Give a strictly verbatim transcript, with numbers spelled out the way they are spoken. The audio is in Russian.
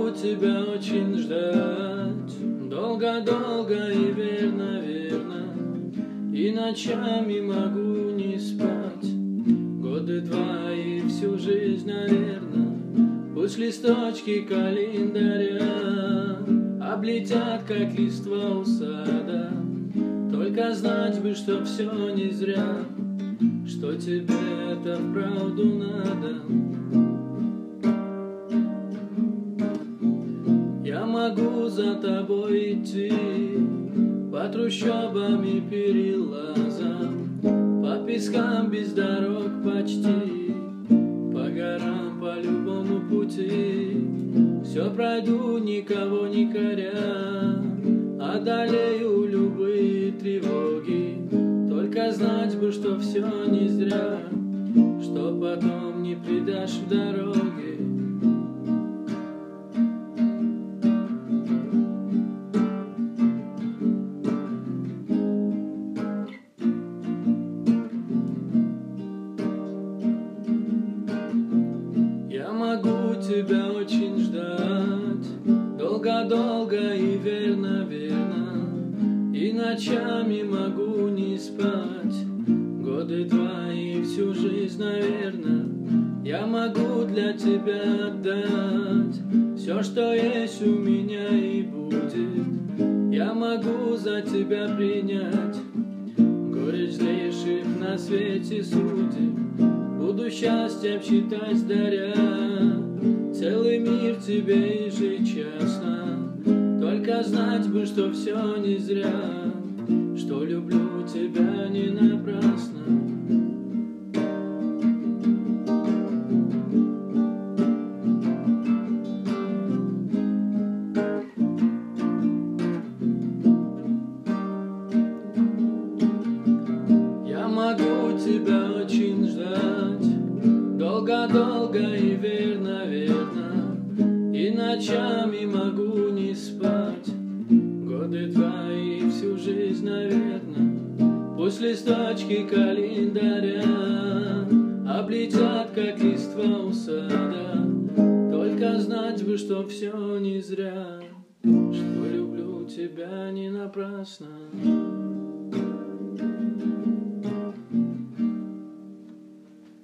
могу тебя очень ждать, долго-долго и верно-верно, и ночами могу не спать. Годы два и всю жизнь, наверно, пусть листочки календаря облетят, как листва у сада. Только знать бы, что все не зря, что тебе это вправду надо. Я могу за тобой идти по трущобам и перелазам, по пескам без дорог почти, по горам по любому пути. Все пройду, никого не коря, одолею любые тревоги. Только знать бы, что все не зря, что потом не предашь в дороге. Я могу тебя очень ждать, долго-долго и верно-верно, и ночами могу не спать. Годы два и всю жизнь, наверно, я могу для тебя отдать все, что есть у меня и будет. Я могу за тебя принять горечь злейших на свете судеб. Буду счастьем считать даря целый мир тебе ежечасно. Только знать бы, что все не зря, что люблю тебя не напрасно. Я могу тебя очень ждать, долго-долго и верно-верно, и ночами могу не спать. Годы два и всю жизнь, наверно, пусть листочки календаря облетят, как листва у сада. Только знать бы, что все не зря, что люблю тебя не напрасно.